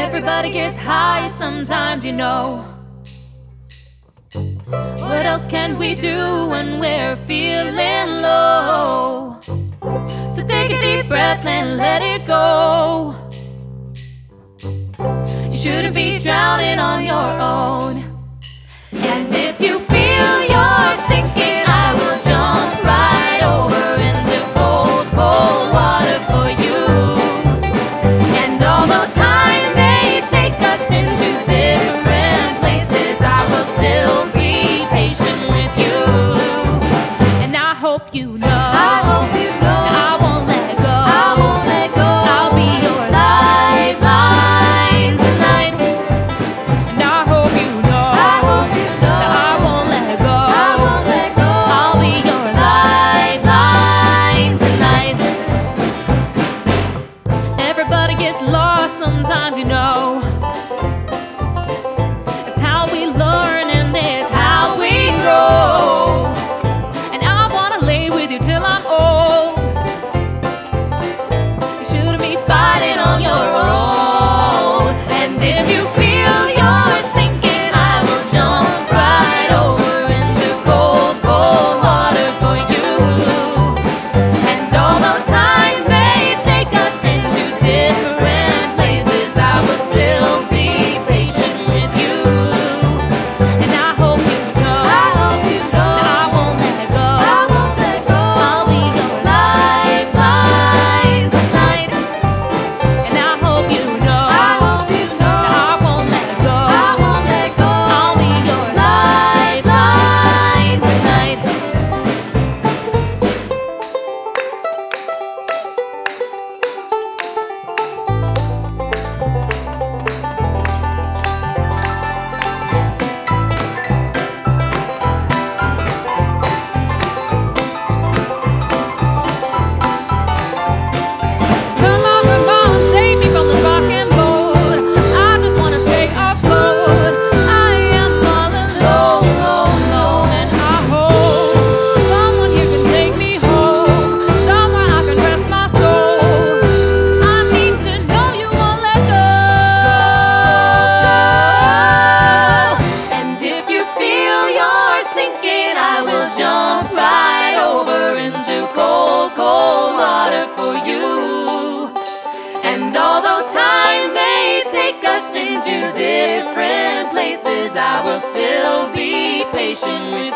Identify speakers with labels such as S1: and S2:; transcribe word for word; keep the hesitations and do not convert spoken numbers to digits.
S1: Everybody gets high sometimes, you know. What else can we do when we're feeling low? So take a deep breath and let it go. You shouldn't be drowning on your own. And if you feel you're sinking, I will jump right over into cold, cold water for you. And although time may take us into different places, I will still be patient with you. And I hope you know, I hope you know, I won't let go, I won't let go. I'll be your lifeline tonight. And I hope you know, I hope you know, that I won't let go, I won't let go. I'll be your lifeline tonight. Everybody gets lost sometimes, you know. It's how we learn and it's how we grow. And I wanna lay with you till I'm old. You shouldn't be fighting on your own. And if you feel you're sinking, I will jump right over into cold, cold water for you. And although time may take us into different places, I will still be patient with you. And I hope you know, I hope you know, that I won't let go, I won't let go. I'll be your lifeline tonight. And I hope you know, I hope you know, that I won't let go, I won't let go. I'll be your lifeline tonight. Come on, come on, save me from this rocking boat. I just wanna stay afloat. I am all alone, alone, alone. And I hope someone here can take me home, somewhere I can rest my soul. I need to know you won't let go. And if you feel you're sinking, I will jump right over into cold, cold water for you. And although time may take us into different places, I will still be patient with